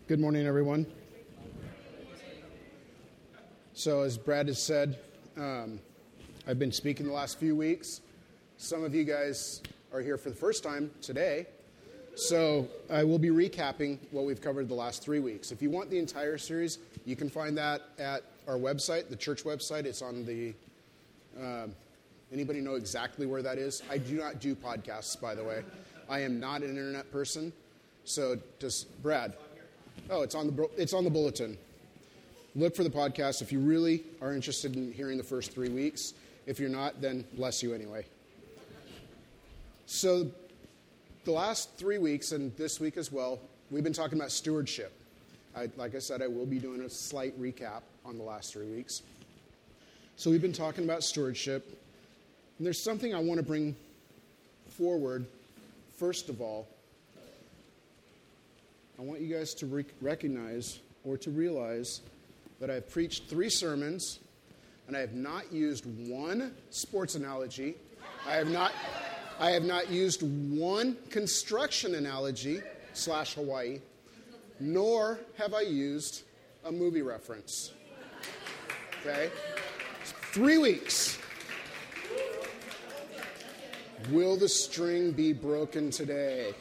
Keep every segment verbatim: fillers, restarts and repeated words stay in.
Good morning, everyone. So as Brad has said, um, I've been speaking the last few weeks. Some of you guys are here for the first time today. So I will be recapping what we've covered the last three weeks. If you want the entire series, you can find that at our website, the church website. It's on the... Uh, anybody know exactly where that is? I do not do podcasts, by the way. I am not an internet person. So does Brad... Oh, it's on the it's on the bulletin. Look for the podcast if you really are interested in hearing the first three weeks. If you're not, then bless you anyway. So the last three weeks, and this week as well, we've been talking about stewardship. I, like I said, I will be doing a slight recap on the last three weeks. So we've been talking about stewardship. And there's something I want to bring forward, first of all. I want you guys to re- recognize or to realize that I've preached three sermons and I have not used one sports analogy. I have not, I have not used one construction analogy slash Hawaii, nor have I used a movie reference. Okay? Three weeks. Will the string be broken today?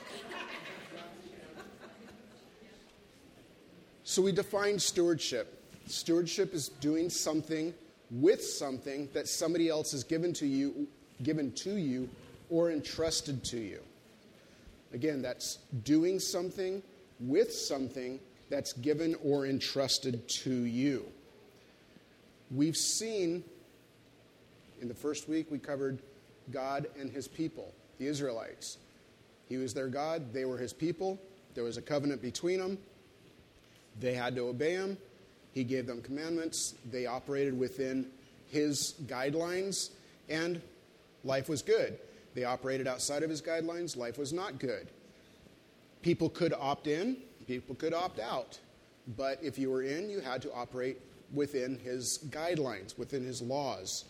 So we define stewardship. Stewardship is doing something with something that somebody else has given to you, given to you, or entrusted to you. Again, that's doing something with something that's given or entrusted to you. We've seen, in the first week, we covered God and his people, the Israelites. He was their God, they were his people. There was a covenant between them. They had to obey him. He gave them commandments. They operated within his guidelines, and life was good. They operated outside of his guidelines. Life was not good. People could opt in. People could opt out. But if you were in, you had to operate within his guidelines, within his laws.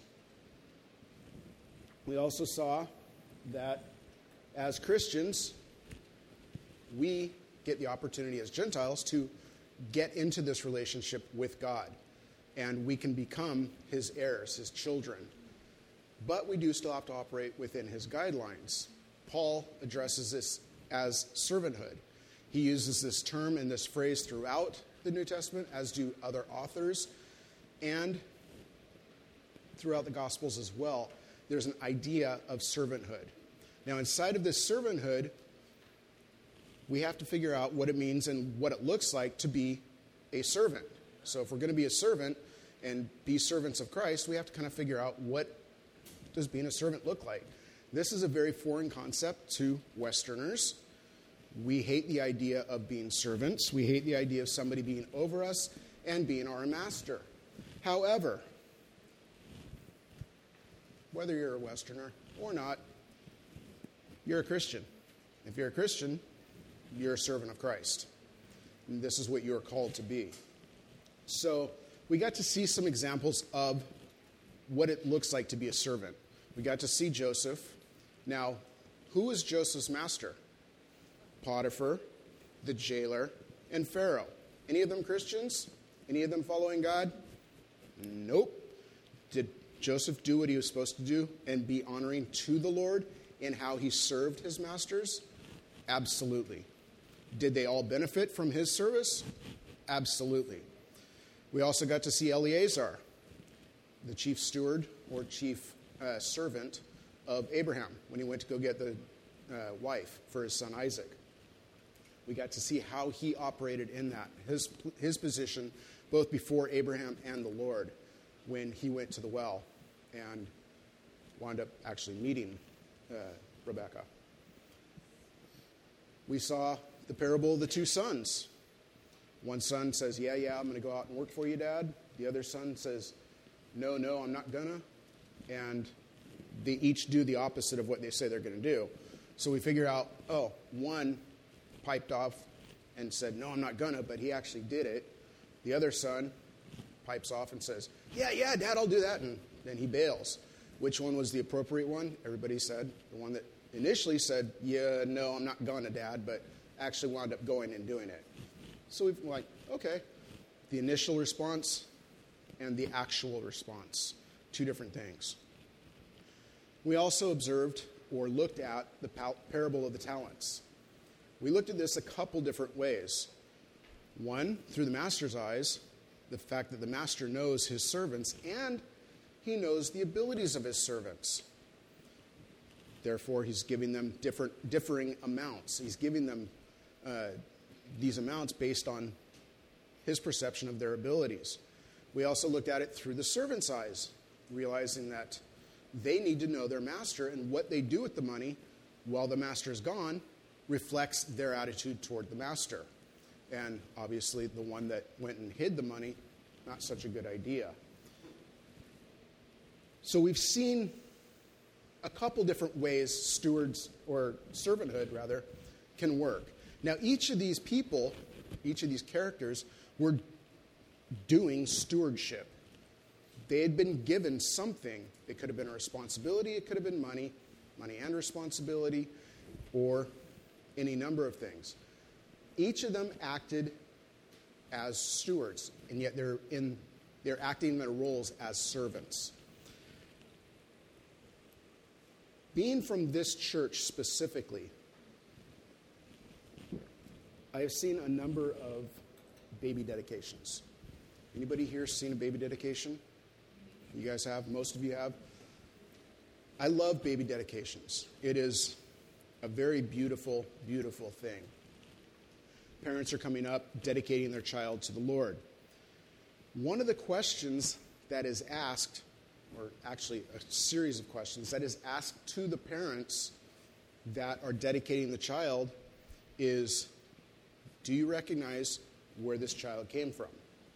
We also saw that as Christians, we get the opportunity as Gentiles to get into this relationship with God, and we can become his heirs, his children. But we do still have to operate within his guidelines. Paul addresses this as servanthood. He uses this term and this phrase throughout the New Testament, as do other authors, and throughout the Gospels as well. There's an idea of servanthood. Now, inside of this servanthood, we have to figure out what it means and what it looks like to be a servant. So if we're going to be a servant and be servants of Christ, we have to kind of figure out what does being a servant look like. This is a very foreign concept to Westerners. We hate the idea of being servants. We hate the idea of somebody being over us and being our master. However, whether you're a Westerner or not, you're a Christian. If you're a Christian, you're a servant of Christ. And this is what you're called to be. So we got to see some examples of what it looks like to be a servant. We got to see Joseph. Now, who was Joseph's master? Potiphar, the jailer, and Pharaoh. Any of them Christians? Any of them following God? Nope. Did Joseph do what he was supposed to do and be honoring to the Lord in how he served his masters? Absolutely. Did they all benefit from his service? Absolutely. We also got to see Eleazar, the chief steward or chief uh, servant of Abraham when he went to go get the uh, wife for his son Isaac. We got to see how he operated in that, his, his position both before Abraham and the Lord when he went to the well and wound up actually meeting uh, Rebekah. We saw the parable of the two sons. One son says, yeah, yeah, I'm going to go out and work for you, Dad. The other son says, no, no, I'm not going to. And they each do the opposite of what they say they're going to do. So we figure out, oh, one piped off and said, no, I'm not going to, but he actually did it. The other son pipes off and says, yeah, yeah, Dad, I'll do that. And then he bails. Which one was the appropriate one? Everybody said the one that initially said, yeah, no, I'm not going to, Dad, but actually wound up going and doing it. So we've like, okay, the initial response and the actual response, two different things. We also observed or looked at the parable of the talents. We looked at this a couple different ways. One, through the master's eyes, the fact that the master knows his servants and he knows the abilities of his servants. Therefore, he's giving them different, differing amounts. He's giving them uh, these amounts based on his perception of their abilities. We also looked at it through the servant's eyes, realizing that they need to know their master, and what they do with the money while the master is gone reflects their attitude toward the master. And obviously, the one that went and hid the money, not such a good idea. So we've seen a couple different ways stewards, or servanthood rather, can work. Now, each of these people, each of these characters, were doing stewardship. They had been given something. It could have been a responsibility, it could have been money, money and responsibility, or any number of things. Each of them acted as stewards, and yet they're in they're acting in their roles as servants. Being from this church specifically, I have seen a number of baby dedications. Anybody here seen a baby dedication? You guys have? Most of you have? I love baby dedications. It is a very beautiful, beautiful thing. Parents are coming up, dedicating their child to the Lord. One of the questions that is asked, or actually a series of questions that is asked to the parents that are dedicating the child is, do you recognize where this child came from?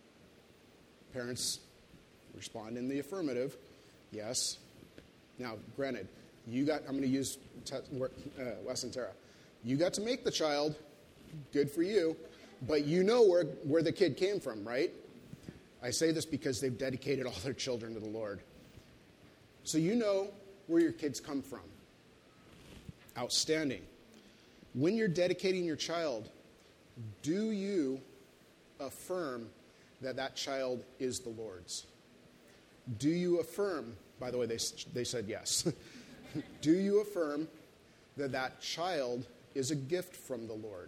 Parents respond in the affirmative, yes. Now, granted, you got, I'm going to use uh, Wes and Tara. You got to make the child, good for you, but you know where, where the kid came from, right? I say this because they've dedicated all their children to the Lord. So you know where your kids come from. Outstanding. When you're dedicating your child, do you affirm that that child is the Lord's? Do you affirm, by the way, they, they said yes. Do you affirm that that child is a gift from the Lord?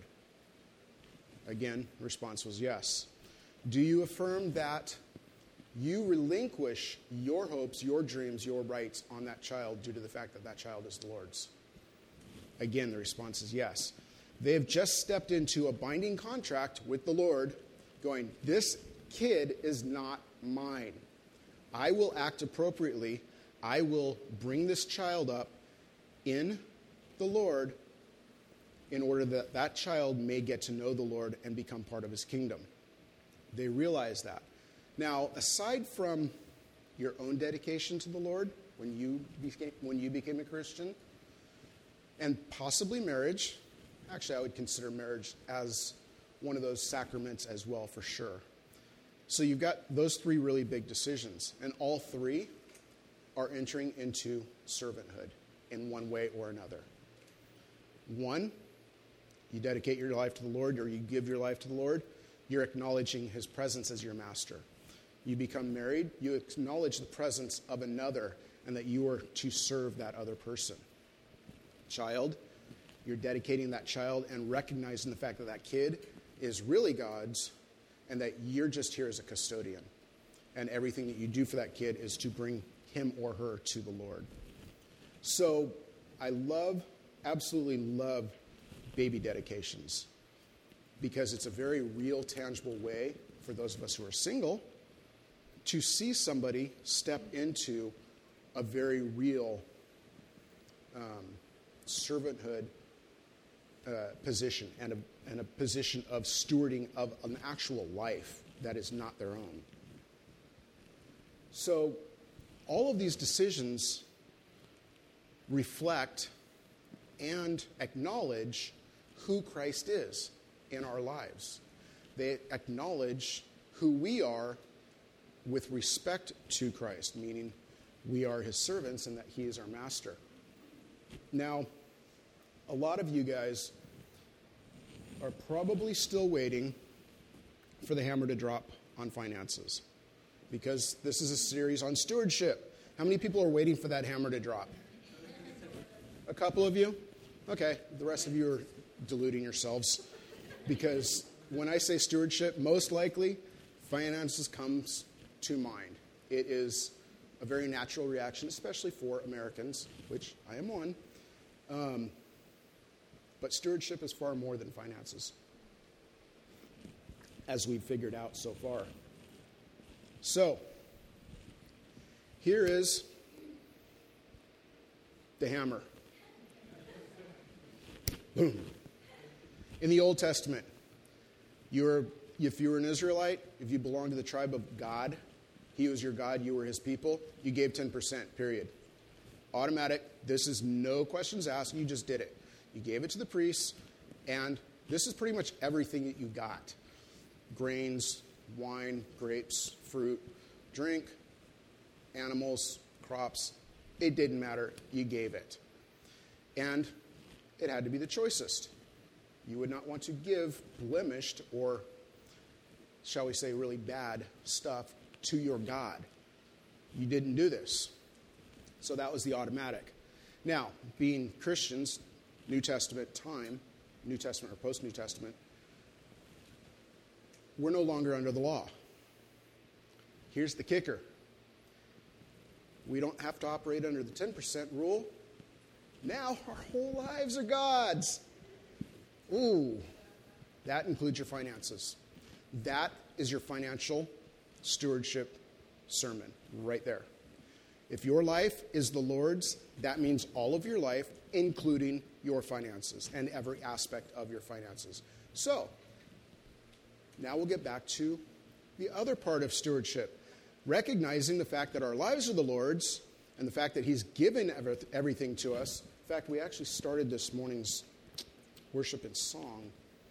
Again, the response was yes. Do you affirm that you relinquish your hopes, your dreams, your rights on that child due to the fact that that child is the Lord's? Again, the response is yes. They have just stepped into a binding contract with the Lord, going, this kid is not mine. I will act appropriately. I will bring this child up in the Lord in order that that child may get to know the Lord and become part of his kingdom. They realize that. Now, aside from your own dedication to the Lord when you became, when you became a Christian, and possibly marriage, actually I would consider marriage as one of those sacraments as well for sure. So you've got those three really big decisions, and all three are entering into servanthood in one way or another. One, you dedicate your life to the Lord, or you give your life to the Lord, you're acknowledging his presence as your master. You become married, you acknowledge the presence of another and that you are to serve that other person. Child, you're dedicating that child and recognizing the fact that that kid is really God's and that you're just here as a custodian. And everything that you do for that kid is to bring him or her to the Lord. So I love, absolutely love baby dedications because it's a very real, tangible way for those of us who are single to see somebody step into a very real um, servanthood uh, position and a, and a position of stewarding of an actual life that is not their own. So all of these decisions reflect and acknowledge who Christ is in our lives. They acknowledge who we are with respect to Christ, meaning we are his servants and that he is our master. Now, a lot of you guys are probably still waiting for the hammer to drop on finances, because this is a series on stewardship. How many people are waiting for that hammer to drop? A couple of you? Okay, the rest of you are deluding yourselves, because when I say stewardship, most likely finances comes to mind. It is a very natural reaction, especially for Americans, which I am one. Um, but stewardship is far more than finances, as we've figured out so far. So, here is the hammer. Boom. In the Old Testament, you were, if you were an Israelite, if you belonged to the tribe of God, He was your God, you were His people, you gave ten percent, period. Automatic. This is no questions asked. You just did it. You gave it to the priests, and this is pretty much everything that you got. Grains, wine, grapes, fruit, drink, animals, crops. It didn't matter. You gave it. And it had to be the choicest. You would not want to give blemished or, shall we say, really bad stuff to your God. You didn't do this. So that was the automatic. Now, being Christians, New Testament time, New Testament or post-New Testament, we're no longer under the law. Here's the kicker. We don't have to operate under the ten percent rule. Now our whole lives are God's. Ooh, that includes your finances. That is your financial stewardship sermon right there. If your life is the Lord's, that means all of your life, including your finances and every aspect of your finances. So, now we'll get back to the other part of stewardship, recognizing the fact that our lives are the Lord's and the fact that He's given everything to us. In fact, we actually started this morning's worship in song.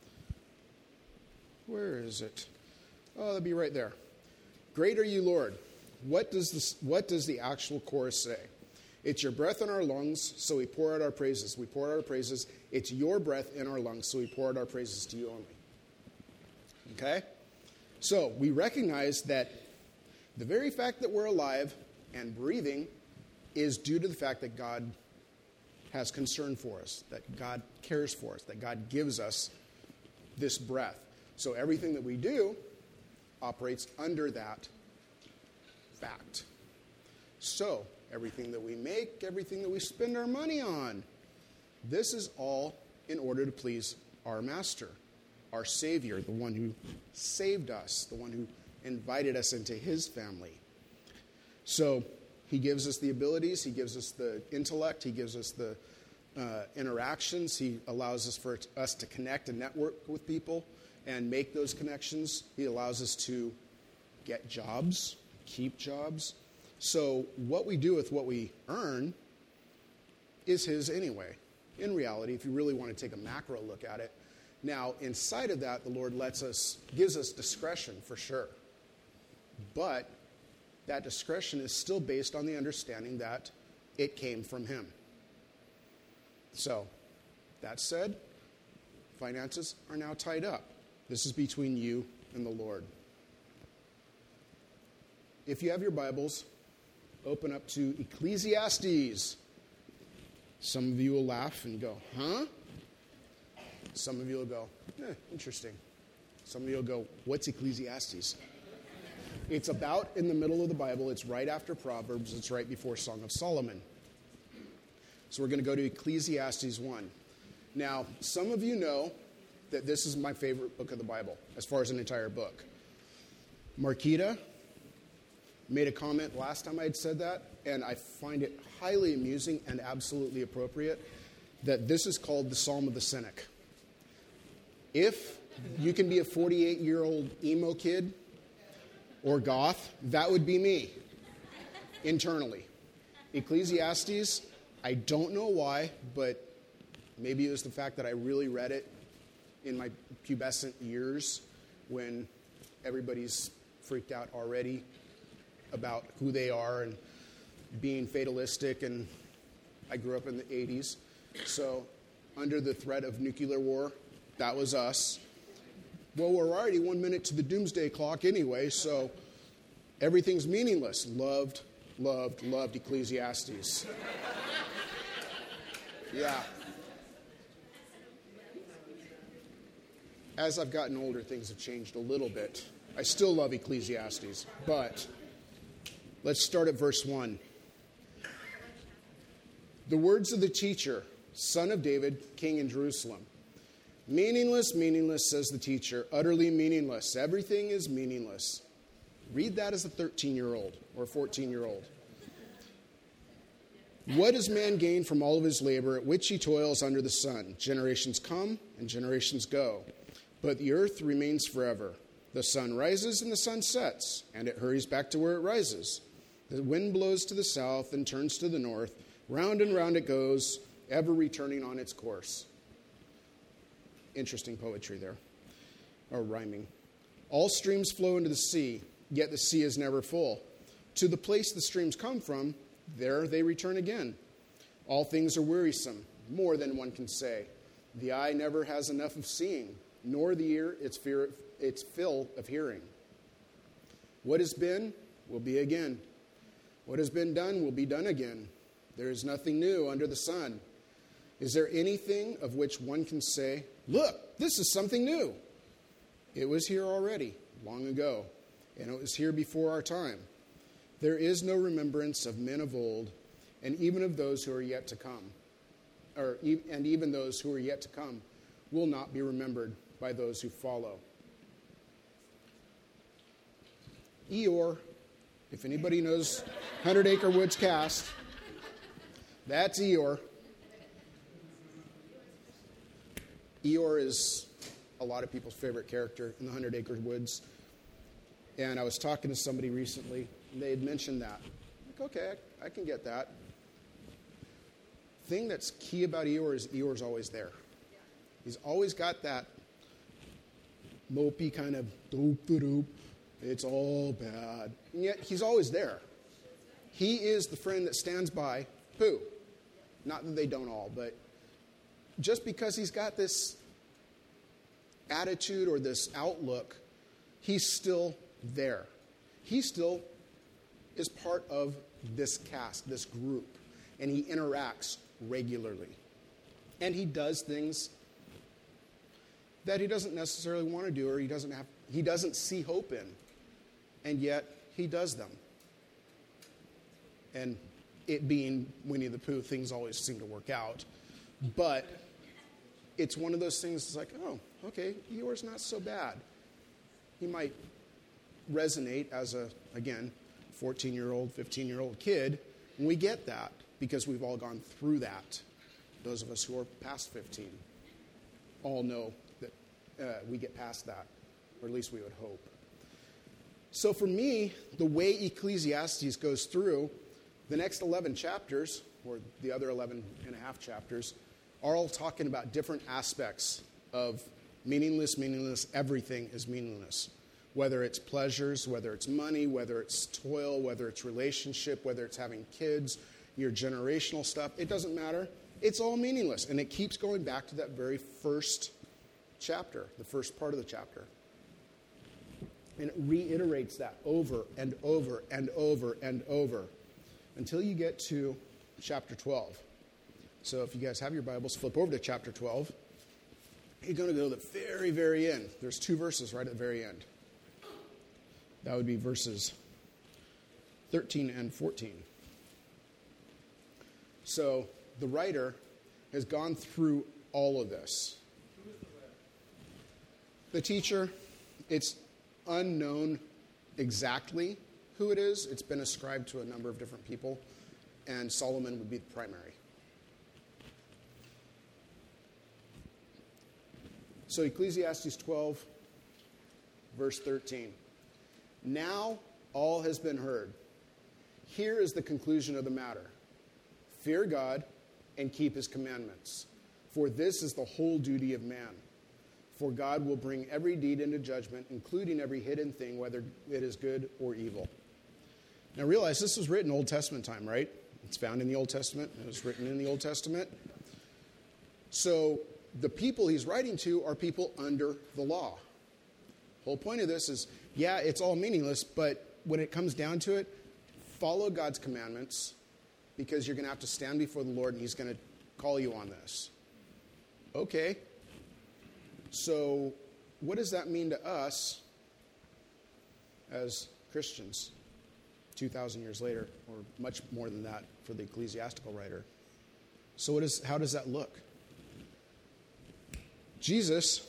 Where is it? Oh, it'll be right there. Great are you, Lord. What does this, what does the actual chorus say? It's your breath in our lungs, so we pour out our praises. We pour out our praises. It's your breath in our lungs, so we pour out our praises to you only. Okay? So we recognize that the very fact that we're alive and breathing is due to the fact that God has concern for us, that God cares for us, that God gives us this breath. So everything that we do operates under that fact. So everything that we make, everything that we spend our money on, this is all in order to please our Master, our Savior, the one who saved us, the one who invited us into His family. So He gives us the abilities, He gives us the intellect, He gives us the uh, interactions, He allows us for us to connect and network with people and make those connections. He allows us to get jobs, keep jobs. So what we do with what we earn is His anyway. In reality, if you really want to take a macro look at it. Now, inside of that, the Lord lets us, gives us discretion for sure. But that discretion is still based on the understanding that it came from Him. So, that said, finances are now tied up. This is between you and the Lord. If you have your Bibles, open up to Ecclesiastes. Some of you will laugh and go, huh? Some of you will go, eh, interesting. Some of you will go, what's Ecclesiastes? It's about in the middle of the Bible. It's right after Proverbs. It's right before Song of Solomon. So we're going to go to Ecclesiastes one. Now, some of you know that this is my favorite book of the Bible, as far as an entire book. Marquita made a comment last time I had said that, and I find it highly amusing and absolutely appropriate that this is called the Psalm of the Cynic. If you can be a forty-eight-year-old emo kid or goth, that would be me, internally. Ecclesiastes, I don't know why, but maybe it was the fact that I really read it in my pubescent years when everybody's freaked out already about who they are and being fatalistic, and I grew up in the eighties. So under the threat of nuclear war, that was us. Well, we're already one minute to the doomsday clock anyway, so everything's meaningless. Loved, loved, loved Ecclesiastes. Yeah. As I've gotten older, things have changed a little bit. I still love Ecclesiastes, but let's start at verse one. The words of the teacher, son of David, king in Jerusalem. Meaningless, meaningless, says the teacher, utterly meaningless. Everything is meaningless. Read that as a thirteen-year-old or a fourteen-year-old. What does man gain from all of his labor at which he toils under the sun? Generations come and generations go, but the earth remains forever. The sun rises and the sun sets, and it hurries back to where it rises. The wind blows to the south and turns to the north. Round and round it goes, ever returning on its course. Interesting poetry there, or rhyming. All streams flow into the sea, yet the sea is never full. To the place the streams come from, there they return again. All things are wearisome, more than one can say. The eye never has enough of seeing, nor the ear its, fear, its fill of hearing. What has been will be again. What has been done will be done again. There is nothing new under the sun. Is there anything of which one can say, look, this is something new? It was here already, long ago, and it was here before our time. There is no remembrance of men of old, and even of those who are yet to come, or and even those who are yet to come will not be remembered by those who follow. Eeyore, if anybody knows Hundred Acre Woods cast, that's Eeyore. Eeyore is a lot of people's favorite character in the Hundred Acre Woods. And I was talking to somebody recently, and they had mentioned that. I'm like, okay, I, I can get that. Thing that's key about Eeyore is Eeyore's always there. He's always got that mopey kind of doop-a-doop, it's all bad. And yet he's always there. He is the friend that stands by Pooh. Not that they don't all, but just because he's got this attitude or this outlook, he's still there. He still is part of this cast, this group, and he interacts regularly. And he does things that he doesn't necessarily want to do, or he doesn't have he doesn't see hope in, and yet he does them. And it being Winnie the Pooh, things always seem to work out. But it's one of those things that's like, oh, okay, Eeyore's not so bad. He might resonate as a, again, fourteen-year-old, fifteen-year-old kid, and we get that because we've all gone through that. Those of us who are past fifteen all know that uh, we get past that, or at least we would hope. So for me, the way Ecclesiastes goes through, the next eleven chapters, or the other eleven and a half chapters, are all talking about different aspects of meaningless, meaningless, everything is meaningless. Whether it's pleasures, whether it's money, whether it's toil, whether it's relationship, whether it's having kids, your generational stuff, it doesn't matter. It's all meaningless. And it keeps going back to that very first chapter, the first part of the chapter. And it reiterates that over and over and over and over until you get to chapter twelve. So if you guys have your Bibles, flip over to chapter twelve. You're going to go to the very, very end. There's two verses right at the very end. That would be verses thirteen and fourteen. So the writer has gone through all of this. The teacher, it's unknown exactly who it is. It's been ascribed to a number of different people, and Solomon would be the primary. So Ecclesiastes twelve, verse thirteen. Now all has been heard. Here is the conclusion of the matter. Fear God and keep his commandments, for this is the whole duty of man. For God will bring every deed into judgment, including every hidden thing, whether it is good or evil. Now realize this was written Old Testament time, right? It's found in the Old Testament. It was written in the Old Testament. So the people he's writing to are people under the law. Whole point of this is, yeah, it's all meaningless, but when it comes down to it, follow God's commandments, because you're going to have to stand before the Lord and he's going to call you on this. Okay. So what does that mean to us as Christians two thousand years later, or much more than that for the ecclesiastical writer? So what is, how does that look? Jesus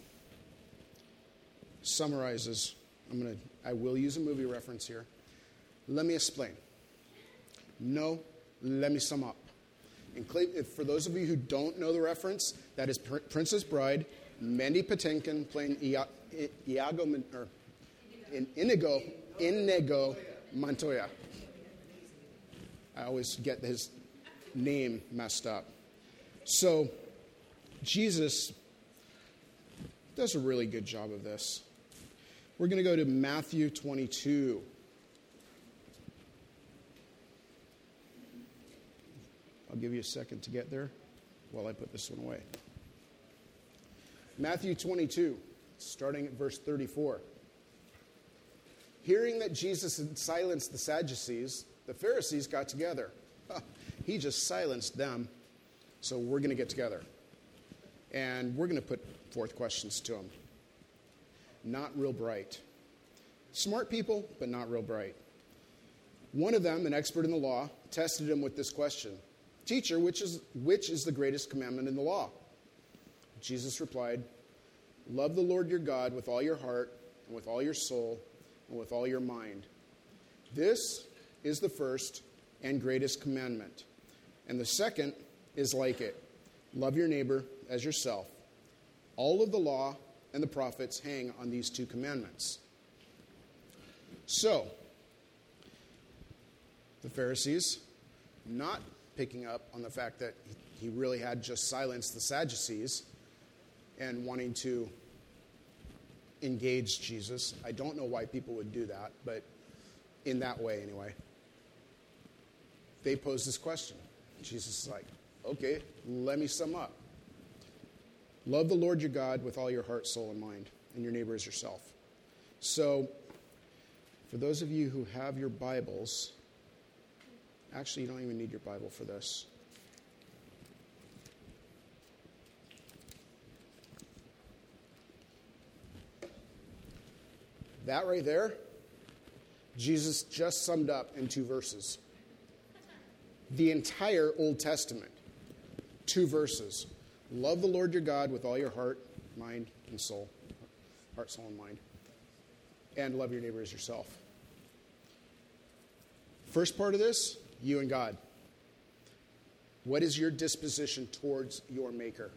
summarizes, I'm going to, I will use a movie reference here. Let me explain. No, let me sum up. And for those of you who don't know the reference, that is Princess Bride, Mandy Patinkin playing Iago, or Inigo, Inigo Montoya. I always get his name messed up. So, Jesus does a really good job of this. We're going to go to Matthew twenty-two. I'll give you a second to get there while I put this one away. Matthew twenty-two, starting at verse thirty-four. Hearing that Jesus had silenced the Sadducees, the Pharisees got together. He just silenced them, so we're going to get together. And we're going to put forth questions to him. Not real bright. Smart people, but not real bright. One of them, an expert in the law, tested him with this question. Teacher, which is, which is the greatest commandment in the law? Jesus replied, love the Lord your God with all your heart, and with all your soul, and with all your mind. This is the first and greatest commandment. And the second is like it. Love your neighbor as yourself. All of the law and the prophets hang on these two commandments. So, the Pharisees, not picking up on the fact that he really had just silenced the Sadducees and wanting to engage Jesus. I don't know why people would do that, but in that way anyway. They pose this question. Jesus is like, okay, let me sum up. Love the Lord your God with all your heart, soul, and mind, and your neighbor as yourself. So, for those of you who have your Bibles, actually, you don't even need your Bible for this. That right there, Jesus just summed up in two verses. The entire Old Testament, two verses. Love the Lord your God with all your heart, mind, and soul. Heart, soul, and mind. And love your neighbor as yourself. First part of this, you and God. What is your disposition towards your Maker?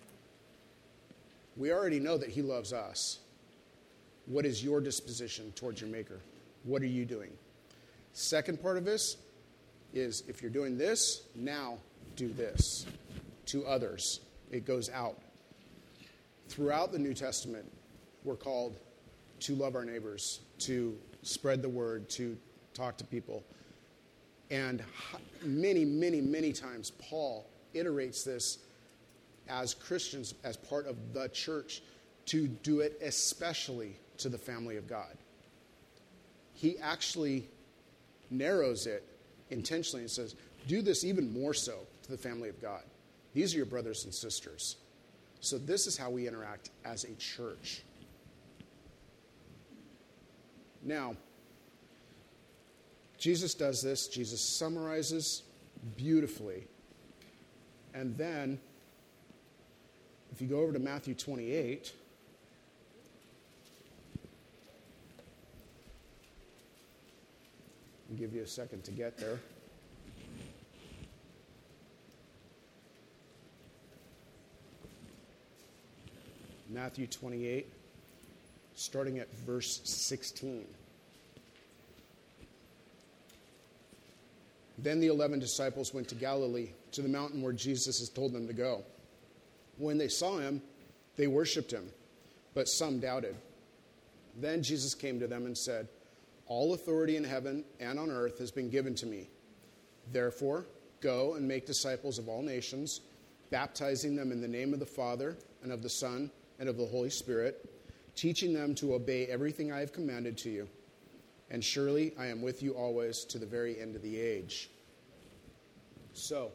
We already know that he loves us. What is your disposition towards your Maker? What are you doing? Second part of this is, if you're doing this, now do this to others. It goes out. Throughout the New Testament, we're called to love our neighbors, to spread the word, to talk to people. And many, many, many times, Paul iterates this as Christians, as part of the church, to do it especially to the family of God. He actually narrows it intentionally and says, do this even more so to the family of God. These are your brothers and sisters. So this is how we interact as a church. Now, Jesus does this. Jesus summarizes beautifully. And then, if you go over to Matthew twenty-eight, I'll give you a second to get there. Matthew twenty-eight, starting at verse sixteen. Then the eleven disciples went to Galilee, to the mountain where Jesus has told them to go. When they saw him, they worshipped him, but some doubted. Then Jesus came to them and said, all authority in heaven and on earth has been given to me. Therefore, go and make disciples of all nations, baptizing them in the name of the Father and of the Son and of the Holy Spirit, teaching them to obey everything I have commanded to you. And surely I am with you always to the very end of the age. So,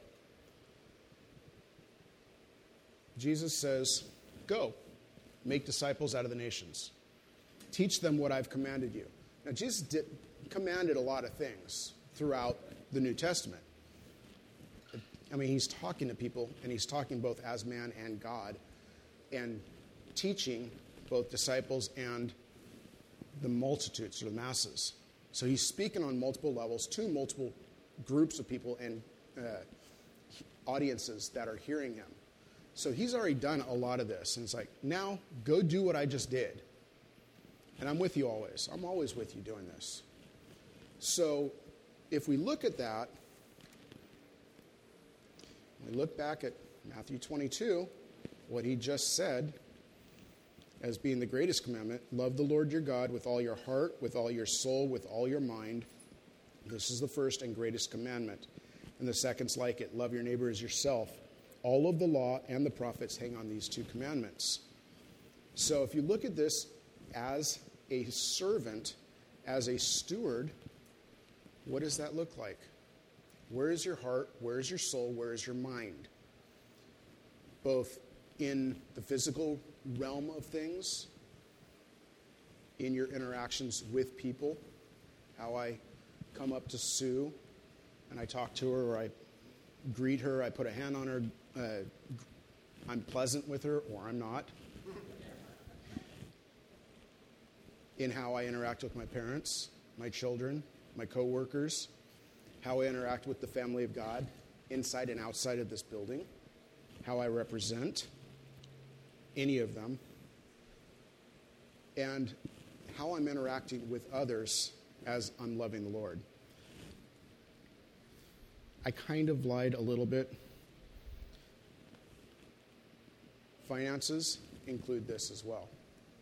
Jesus says, go, make disciples out of the nations. Teach them what I've commanded you. Now, Jesus did, commanded a lot of things throughout the New Testament. I mean, he's talking to people, and he's talking both as man and God, and teaching both disciples and the multitudes or the masses. So he's speaking on multiple levels to multiple groups of people and uh, audiences that are hearing him. So he's already done a lot of this. And it's like, now go do what I just did. And I'm with you always. I'm always with you doing this. So if we look at that, we look back at Matthew twenty-two, what he just said as being the greatest commandment, love the Lord your God with all your heart, with all your soul, with all your mind. This is the first and greatest commandment. And the second's like it, love your neighbor as yourself. All of the law and the prophets hang on these two commandments. So if you look at this as a servant, as a steward, what does that look like? Where is your heart? Where is your soul? Where is your mind? Both in the physical realm of things, in your interactions with people, how I come up to Sue and I talk to her, or I greet her, I put a hand on her, uh, I'm pleasant with her, or I'm not. In how I interact with my parents, my children, my coworkers, how I interact with the family of God, inside and outside of this building, how I represent any of them, and how I'm interacting with others as I'm loving the Lord. I kind of lied a little bit. Finances include this as well.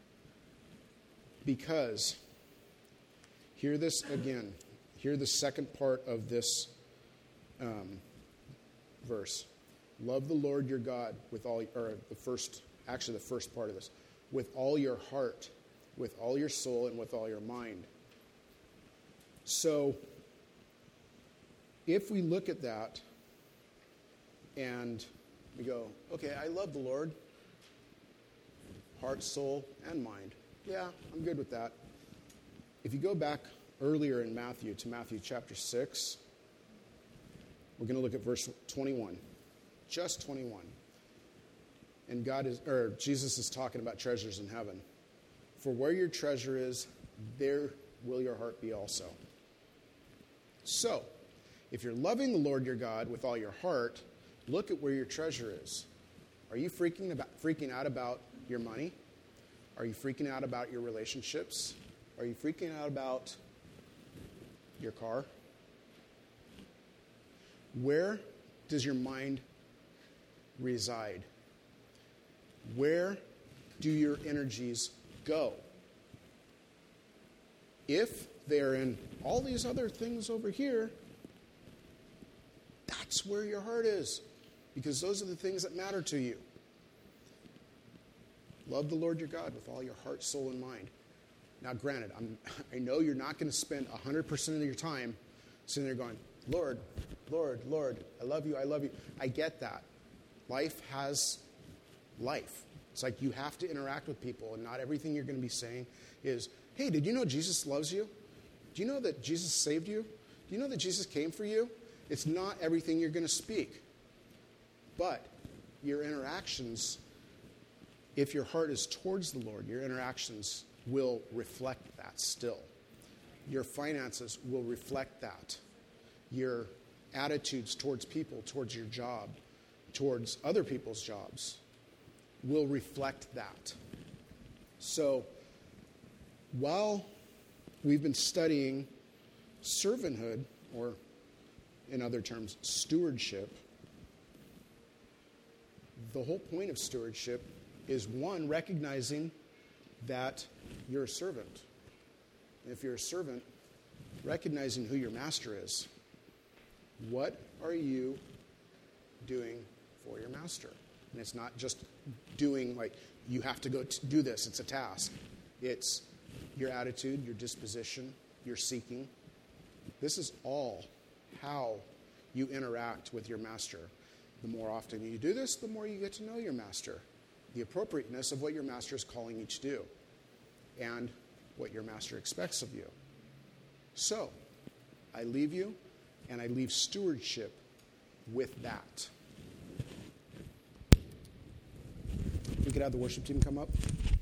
Because, hear this again, hear the second part of this um, verse. Love the Lord your God with all, or the first, actually the first part of this, with all your heart, with all your soul, and with all your mind. So, if we look at that and we go, okay, I love the Lord, heart, soul, and mind. Yeah, I'm good with that. If you go back earlier in Matthew to Matthew chapter six, we're going to look at verse twenty-one. Just twenty-one. And God is, or Jesus is talking about treasures in heaven. For where your treasure is, there will your heart be also. So, if you're loving the Lord your God with all your heart, look at where your treasure is. Are you freaking about, freaking out about your money? Are you freaking out about your relationships? Are you freaking out about your car? Where does your mind reside? Where do your energies go? If they're in all these other things over here, that's where your heart is, because those are the things that matter to you. Love the Lord your God with all your heart, soul, and mind. Now, granted, I'm, I know you're not going to spend one hundred percent of your time sitting there going, Lord, Lord, Lord, I love you, I love you. I get that. Life has life. It's like you have to interact with people, and not everything you're going to be saying is, hey, did you know Jesus loves you? Do you know that Jesus saved you? Do you know that Jesus came for you? It's not everything you're going to speak. But your interactions, if your heart is towards the Lord, your interactions will reflect that still. Your finances will reflect that. Your attitudes towards people, towards your job, towards other people's jobs will reflect that. So, while we've been studying servanthood, or in other terms, stewardship, the whole point of stewardship is, one, recognizing that you're a servant. And if you're a servant, recognizing who your master is. What are you doing for your master? And it's not just doing like, you have to go to do this, it's a task. It's your attitude, your disposition, your seeking. This is all how you interact with your master. The more often you do this, the more you get to know your master, the appropriateness of what your master is calling you to do, and what your master expects of you. So, I leave you, and I leave stewardship with that. If we could have the worship team come up.